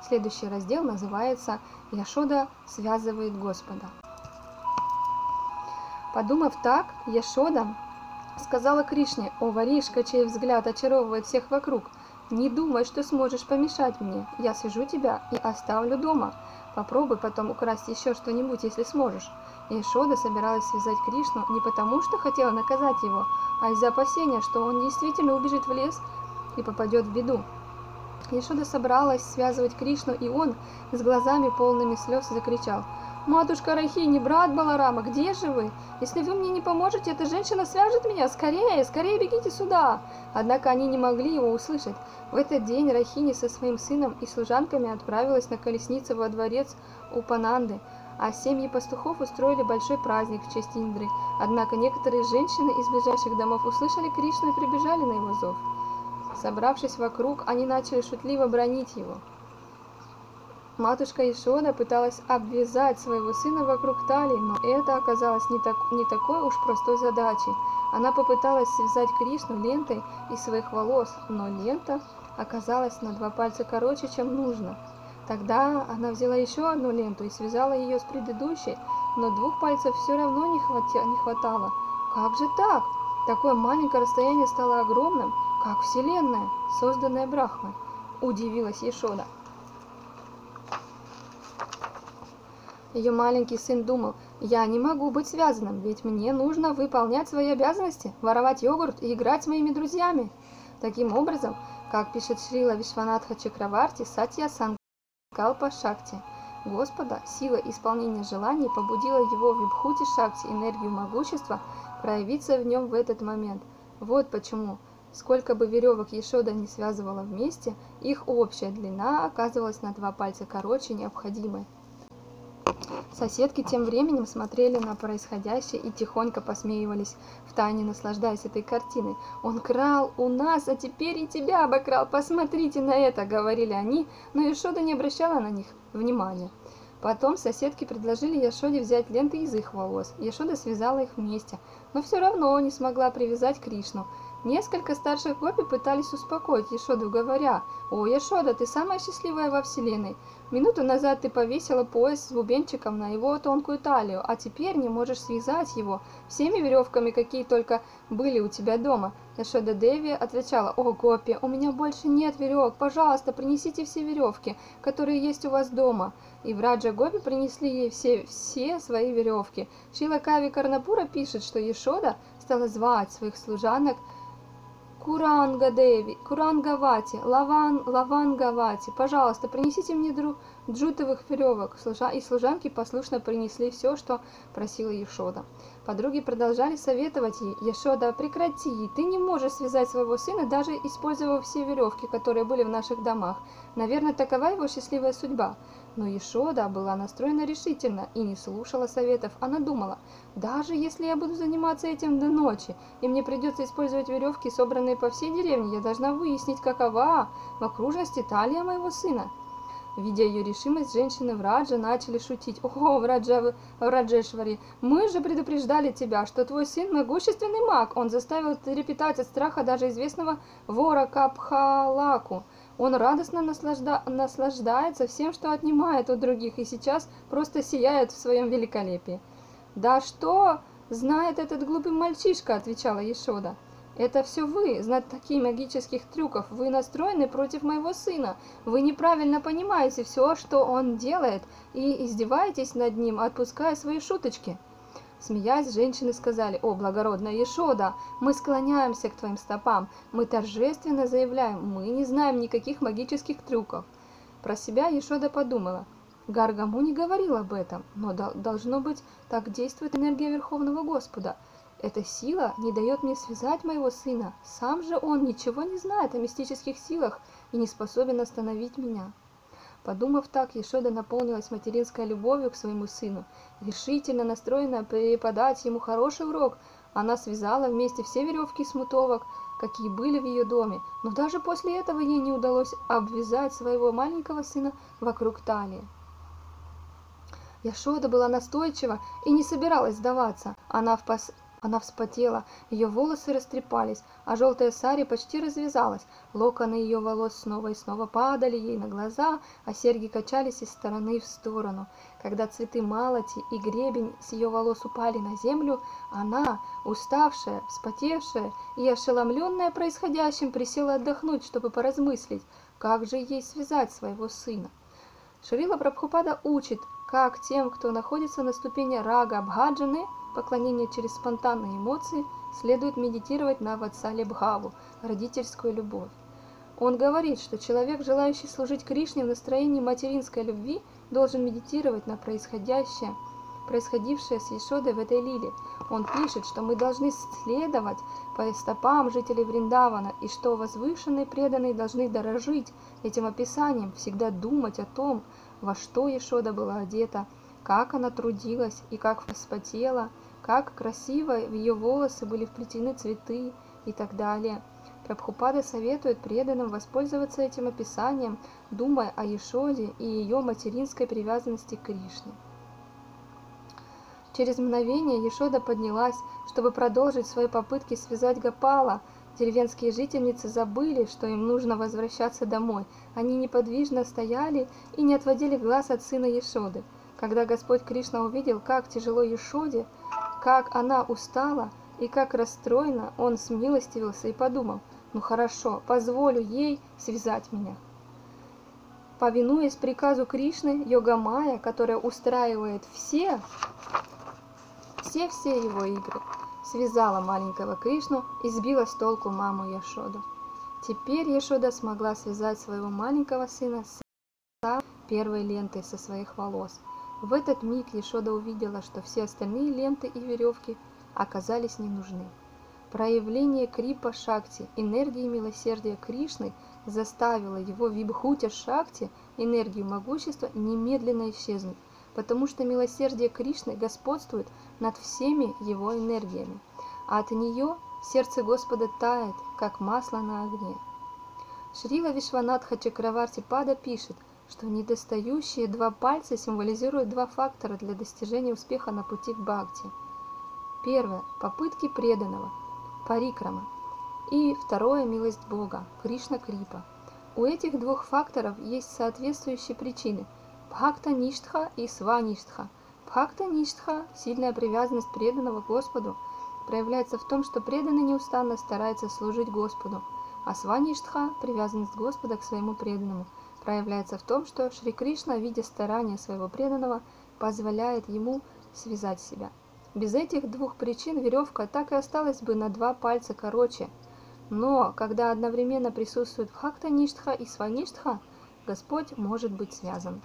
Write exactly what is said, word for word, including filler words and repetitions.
Следующий раздел называется «Яшода связывает Господа». Подумав так, Яшода сказала Кришне: «О, воришка, чей взгляд очаровывает всех вокруг, не думай, что сможешь помешать мне. Я свяжу тебя и оставлю дома. Попробуй потом украсть еще что-нибудь, если сможешь». Яшода собиралась связать Кришну не потому, что хотела наказать его, а из-за опасения, что он действительно убежит в лес и попадет в беду. Яшода собралась связывать Кришну, и он с глазами полными слез закричал: «Матушка Рахини, брат Баларама, где же вы? Если вы мне не поможете, эта женщина свяжет меня! Скорее, скорее бегите сюда!» Однако они не могли его услышать. В этот день Рахини со своим сыном и служанками отправилась на колеснице во дворец Упананды, а семьи пастухов устроили большой праздник в честь Индры. Однако некоторые женщины из ближайших домов услышали Кришну и прибежали на его зов. Собравшись вокруг, они начали шутливо бранить его. Матушка Яшода пыталась обвязать своего сына вокруг талии, но это оказалось не, так, не такой уж простой задачей. Она попыталась связать Кришну лентой из своих волос, но лента оказалась на два пальца короче, чем нужно. Тогда она взяла еще одну ленту и связала ее с предыдущей, но двух пальцев все равно не, хвати, не хватало. Как же так? Такое маленькое расстояние стало огромным, как Вселенная, созданная Брахмой, удивилась Яшода. Ее маленький сын думал: «Я не могу быть связанным, ведь мне нужно выполнять свои обязанности, воровать йогурт и играть с моими друзьями». Таким образом, как пишет Шрила Вишванатха Чакраварти, Сатья Санкалпа Шакти, Господа, сила исполнения желаний побудила его Вибхути Шакти, энергию могущества, проявиться в нем в этот момент. Вот почему, сколько бы веревок Яшода не связывала вместе, их общая длина оказывалась на два пальца короче необходимой. Соседки тем временем смотрели на происходящее и тихонько посмеивались, втайне наслаждаясь этой картиной. «Он крал у нас, а теперь и тебя обокрал! Посмотрите на это!» — говорили они, но Яшода не обращала на них внимания. Потом соседки предложили Яшоде взять ленты из их волос. Яшода связала их вместе, но все равно не смогла привязать Кришну. Несколько старших гопи пытались успокоить Яшоду, говоря: «О, Яшода, ты самая счастливая во вселенной. Минуту назад ты повесила пояс с бубенчиком на его тонкую талию, а теперь не можешь связать его всеми веревками, какие только были у тебя дома». Яшода Деви отвечала: «О, гопи, у меня больше нет веревок, пожалуйста, принесите все веревки, которые есть у вас дома». И Враджа Гопи принесли ей все, все свои веревки. Шрила Кави Карнапура пишет, что Яшода стала звать своих служанок Куранга-деви, Курангавати, Лаван, Лавангавати, пожалуйста, принесите мне дру, джутовых веревок. И служанки послушно принесли все, что просила Яшода. Подруги продолжали советовать ей: «Яшода, прекрати, ты не можешь связать своего сына, даже используя все веревки, которые были в наших домах. Наверное, такова его счастливая судьба». Но Яшода была настроена решительно и не слушала советов. Она думала: «Даже если я буду заниматься этим до ночи, и мне придется использовать веревки, собранные по всей деревне, я должна выяснить, какова в окружности талия моего сына». Видя ее решимость, женщины Враджа начали шутить: «О, Враджа, Враджешвари, мы же предупреждали тебя, что твой сын могущественный маг. Он заставил трепетать от страха даже известного вора Капхалаку. Он радостно наслажда... наслаждается всем, что отнимает у других, и сейчас просто сияет в своем великолепии». «Да что знает этот глупый мальчишка?» — отвечала Яшода. «Это все вы, знатоки магических трюков. Вы настроены против моего сына. Вы неправильно понимаете все, что он делает, и издеваетесь над ним, отпуская свои шуточки». Смеясь, женщины сказали: «О, благородная Яшода, мы склоняемся к твоим стопам. Мы торжественно заявляем: мы не знаем никаких магических трюков». Про себя Яшода подумала: Гаргаму не говорил об этом, но должно быть, так действует энергия Верховного Господа. Эта сила не дает мне связать моего сына. Сам же он ничего не знает о мистических силах и не способен остановить меня. Подумав так, Яшода наполнилась материнской любовью к своему сыну. Решительно настроена преподать ему хороший урок, она связала вместе все веревки смутовок, какие были в ее доме, но даже после этого ей не удалось обвязать своего маленького сына вокруг талии. Яшода была настойчива и не собиралась сдаваться. Она в, пос... Она вспотела, ее волосы растрепались, а желтая сари почти развязалась. Локоны ее волос снова и снова падали ей на глаза, а серьги качались из стороны в сторону. Когда цветы малати и гребень с ее волос упали на землю, она, уставшая, вспотевшая и ошеломленная происходящим, присела отдохнуть, чтобы поразмыслить, как же ей связать своего сына. Шрила Прабхупада учит, как тем, кто находится на ступени рага бхаджаны, поклонение через спонтанные эмоции, следует медитировать на ватсале бхаву, родительскую любовь. Он говорит, что человек, желающий служить Кришне в настроении материнской любви, должен медитировать на происходящее, происходившее с Яшодой в этой лиле. Он пишет, что мы должны следовать по стопам жителей Вриндавана, и что возвышенные преданные должны дорожить этим описанием, всегда думать о том, во что Яшода была одета, как она трудилась и как вспотела, как красиво в ее волосы были вплетены цветы и так далее. Прабхупада советует преданным воспользоваться этим описанием, думая о Яшоде и ее материнской привязанности к Кришне. Через мгновение Яшода поднялась, чтобы продолжить свои попытки связать Гопала. Деревенские жительницы забыли, что им нужно возвращаться домой. Они неподвижно стояли и не отводили глаз от сына Яшоды. Когда Господь Кришна увидел, как тяжело Яшоде, как она устала и как расстроена, он смилостивился и подумал: «Ну хорошо, позволю ей связать меня». Повинуясь приказу Кришны, Йога-майя, которая устраивает все, все-все его игры, связала маленького Кришну и сбила с толку маму Яшоду. Теперь Яшода смогла связать своего маленького сына с первой лентой со своих волос. В этот миг Яшода увидела, что все остальные ленты и веревки оказались не нужны. Проявление Крипа Шакти, энергии милосердия Кришны, заставило его Вибхутя Шакти, энергию могущества, немедленно исчезнуть, потому что милосердие Кришны господствует над всеми его энергиями, а от нее сердце Господа тает, как масло на огне. Шрила Вишванатха Чакраварти Пада пишет, что недостающие два пальца символизируют два фактора для достижения успеха на пути к бхакти. Первое – попытки преданного, парикрама, и второе – милость Бога, Кришна Крипа. У этих двух факторов есть соответствующие причины – бхакта-ништха и сваништха. Бхакта-ништха – сильная привязанность преданного к Господу, проявляется в том, что преданный неустанно старается служить Господу, а сваништха – привязанность Господа к своему преданному, проявляется в том, что Шри Кришна, видя старания своего преданного, позволяет ему связать себя. Без этих двух причин веревка так и осталась бы на два пальца короче. Но когда одновременно присутствует бхакта-ништха и сваништха, Господь может быть связан.